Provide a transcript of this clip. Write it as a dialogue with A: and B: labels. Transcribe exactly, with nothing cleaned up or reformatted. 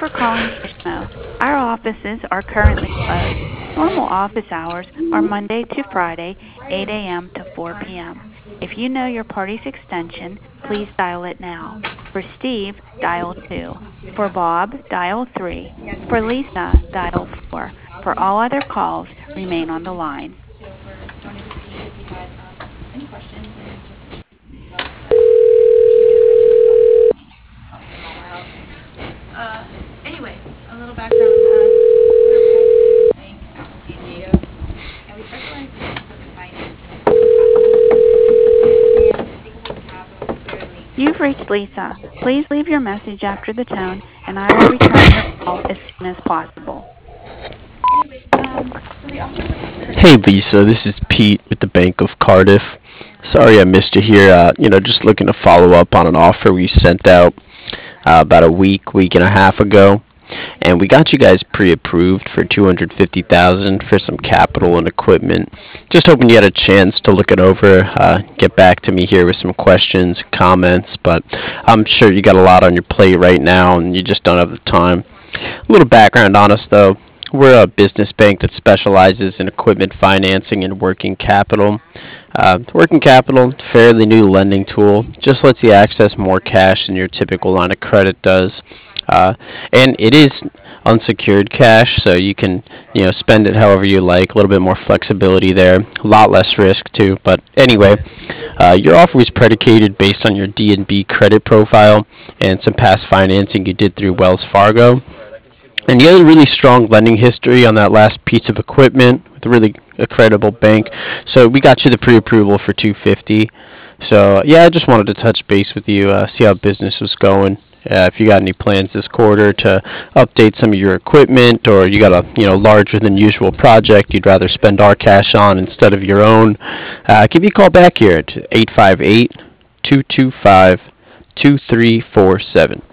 A: for calling Gizmo. Our offices are currently closed. Normal office hours are Monday to Friday, eight a m to four p m If you know your party's extension, please dial it now. For Steve, dial two. For Bob, dial three. For Lisa, dial four. For all other calls, remain on the line.
B: Uh, anyway, a little background on us. We're a bank out in San Diego, and we specialize in equipment finance and stakeholder capital fairly.
A: You've reached Lisa. Please leave your message after the tone, and I will return your call as soon as possible.
B: Anyway, um, so the offer.
C: Hey Lisa, this is Pete with the Bank of Cardiff. Sorry I missed you here. Uh, you know, just looking to follow up on an offer we sent out uh, about a week, week and a half ago, and we got you guys pre-approved for two hundred fifty thousand dollars for some capital and equipment. Just hoping you had a chance to look it over. Uh, get back to me here with some questions, comments, but I'm sure you got a lot on your plate right now, and you just don't have the time. A little background on us, though. We're a business bank that specializes in equipment financing and working capital. Uh, working capital, fairly new lending tool, just lets you access more cash than your typical line of credit does. Uh, and it is unsecured cash, so you can you know spend it however you like. A little bit more flexibility there, a lot less risk too. But anyway, uh, your offer was predicated based on your D and B credit profile and some past financing you did through Wells Fargo. And you had a really strong lending history on that last piece of equipment with a really a credible bank. So we got you the pre-approval for two hundred fifty. So yeah, I just wanted to touch base with you, uh, see how business was going. Uh, if you got any plans this quarter to update some of your equipment, or you got a you know larger than usual project you'd rather spend our cash on instead of your own, uh, give me a call back here at eight five eight, two two five, two three four seven.